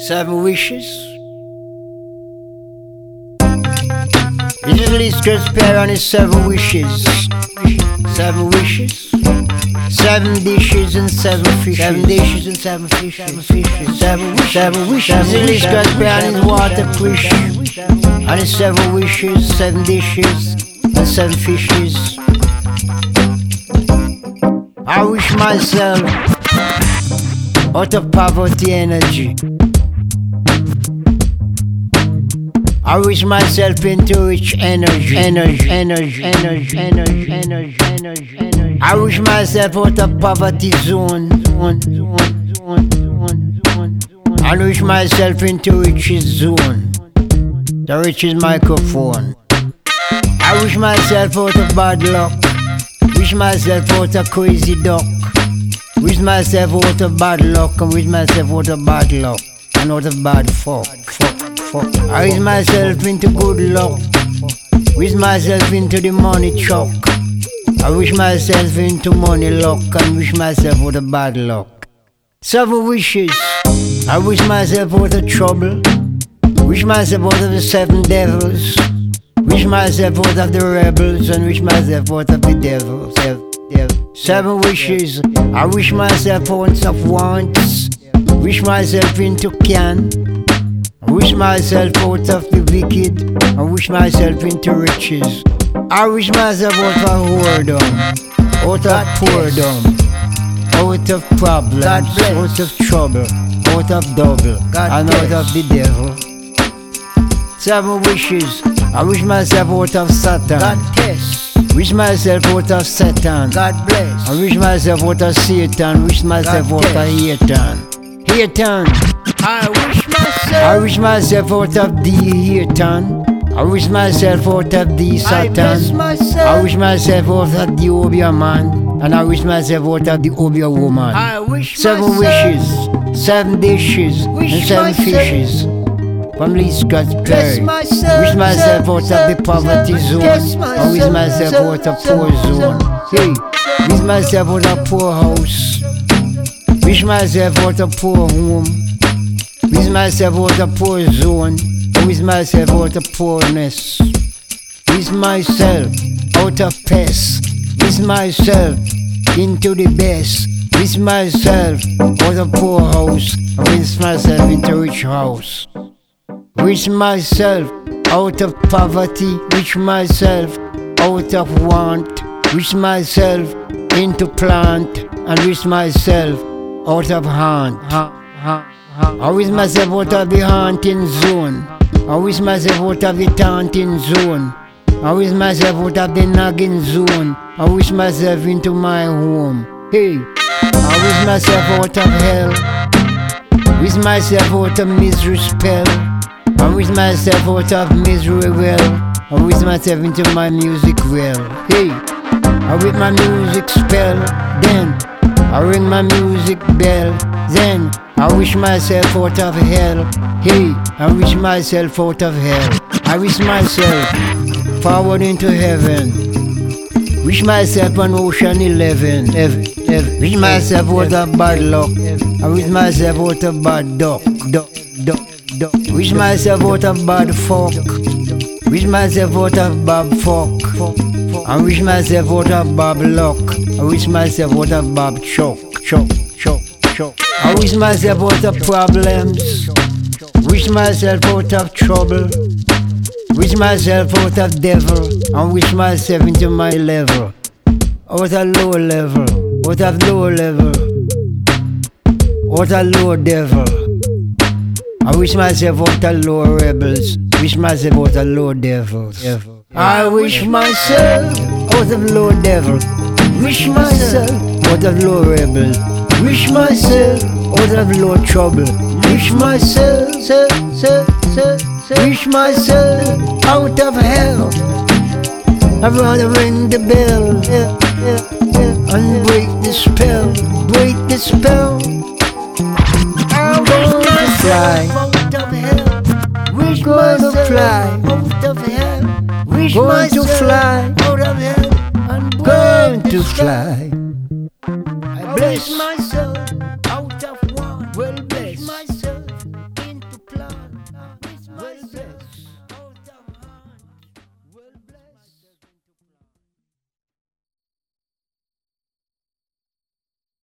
7 wishes. Usually Shakespeare on his 7 wishes. 7 wishes. 7 dishes and 7 fishes. 7 dishes and 7 fishes. 7 wishes. Usually Shakespeare on his water fish. On his 7 wishes, 7 dishes and 7 fishes. I wish myself out of poverty energy. I wish myself into rich energy. I wish myself out of poverty zone. I wish myself into richest zone. The richest microphone. I wish myself out of bad luck. Wish myself out of crazy duck. Wish myself out of bad luck and wish myself out of bad luck and out of bad fuck. I wish myself into good luck. Wish myself into the money chuck. I wish myself into money luck and wish myself out of bad luck. 7 wishes. I wish myself out of trouble. Wish myself out of the 7 devils. Wish myself out of the rebels and wish myself out of the devils. 7 wishes. I wish myself out of wants. Wish myself into can. I wish myself out of the wicked. I wish myself into riches. I wish myself out of whoredom, out of poordom, out of problems, out of trouble, out of double, and out of the devil. 7 wishes. I wish myself out of Satan. Wish myself out of Satan. God bless. I wish myself out of Satan. Wish myself out of Satan. I wish myself out of the Satan. I wish myself out of the Satan. I wish myself out of the Obia man. And I wish myself out of the Obia woman. 7 wishes, 7 dishes, and 7 fishes. From Lee Scott's Perry. Wish myself out of the poverty zone. I wish myself out of poor zone. Hey, wish myself out of poor house. Wish myself out of poor home. Wish myself out of poor zone. I wish myself out of poorness. Wish myself out of pests. Wish myself into the best. Wish myself out of poor house. I wish myself into rich house. Wish myself out of poverty. Wish myself out of want. Wish myself into plant. And wish myself out of haunt. I wish myself out of the haunting zone. I wish myself out of the taunting zone. I wish myself out of the nagging zone. I wish myself into my home. Hey, I wish myself out of hell. Wish myself out of misery spell. I wish myself out of misery well. I wish myself into my music well. Hey, I wish my music spell. Then I ring my music bell. Then I wish myself out of hell. Hey, I wish myself out of hell. I wish myself forward into heaven. Wish myself on Ocean 11. Wish myself out of bad luck. I wish myself out of bad duck. Wish myself out of bad fuck. Wish myself out of bad fuck. I wish myself out of bad luck. I wish myself out of bad choke. I wish myself out of problems. Wish myself out of trouble. Wish myself out of devil. And wish myself into my level. Out of low level. Out of low level. Out of low devil. I wish myself out of low rebels. Wish myself out of low devils. I wish myself out of low devil. Wish myself out of low rebels. Wish myself out of low trouble. Wish myself, wish myself out of hell. I'd rather ring the bell and break the spell. Break the spell. I'm going to fly. Wish myself out of hell. Wish myself fly. Out of hell. I'm going to fly. I bless myself out of one. Well,